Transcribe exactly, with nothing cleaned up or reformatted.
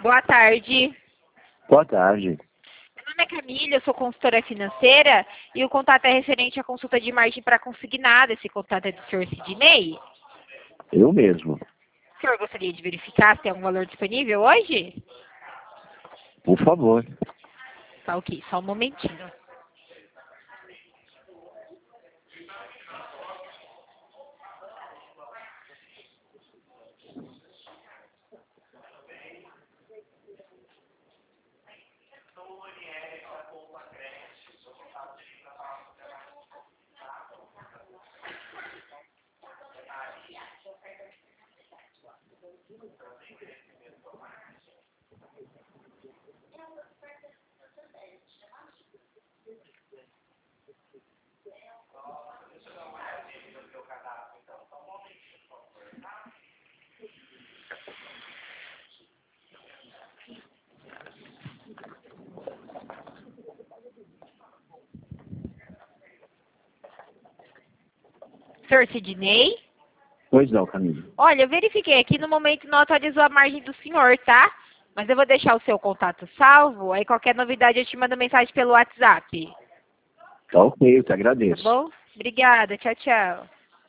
Boa tarde. Boa tarde. Meu nome é Camila, eu sou consultora financeira e o contato é referente à consulta de margem para consignado. Esse contato é do senhor Sidney. Eu mesmo. O senhor gostaria de verificar se tem algum valor disponível hoje? Por favor. Tá ok, só um momentinho. senhor Sidney? Pois não, Camila. Olha, eu verifiquei aqui, no momento não atualizou a margem do senhor, tá? Mas eu vou deixar o seu contato salvo, aí qualquer novidade eu te mando mensagem pelo WhatsApp. Tá ok, eu te Tá agradeço. bom? Obrigada, tchau, tchau.